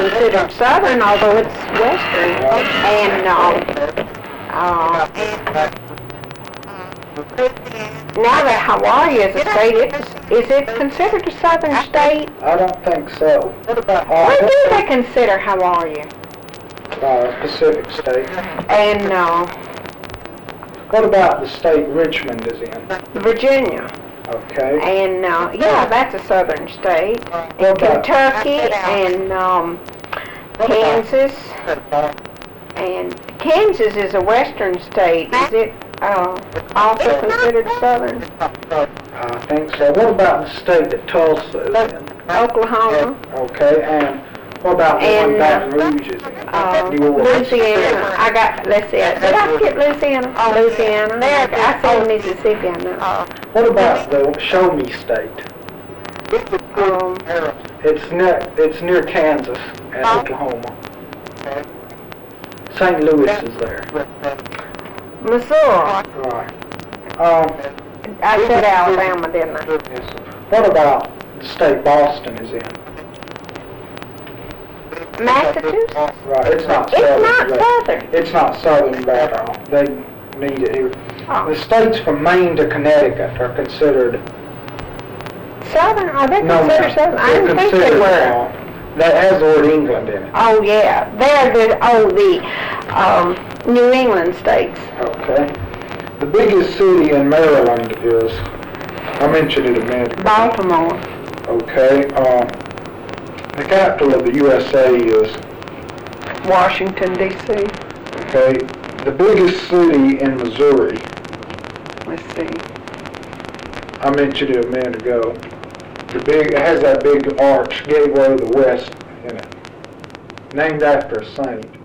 considered southern, although it's western. And now that Hawaii is a state, is it considered a southern state? I don't think so. What do they consider Hawaii? Pacific state. And What about the state Richmond is in? Virginia. Okay. And yeah, that's a southern state. And What about- Kentucky and Kansas. And Kansas is a western state. Is it also considered southern? I think so. What about the state that Tulsa is in? Oklahoma. Okay, and what about the one And, Baton Rouge is in? New Orleans. Louisiana. Let's see, did I skip Louisiana? Louisiana. I said Mississippi, I know. What about the Show Me state? It's near Kansas and Oklahoma. St. Louis is there. Missouri. Right. I said Alabama, didn't I? Yes. What about the state Boston is in? Massachusetts? Right, it's not It's southern. not but- southern. It's not southern at all. They need it here. Oh. The states from Maine to Connecticut are considered. Southern? Are they No, considered ma'am. southern? I They're didn't think they considered, were. That has the word England in it. Oh, yeah. They're the New England states. Okay. The biggest city in Maryland is, I mentioned it a minute ago. Baltimore. Okay. The capital of the USA is, Washington, D.C. okay, the biggest city in Missouri. Let's see. I mentioned it a minute ago. It has that big arch, Gateway of the West in it. Named after a saint.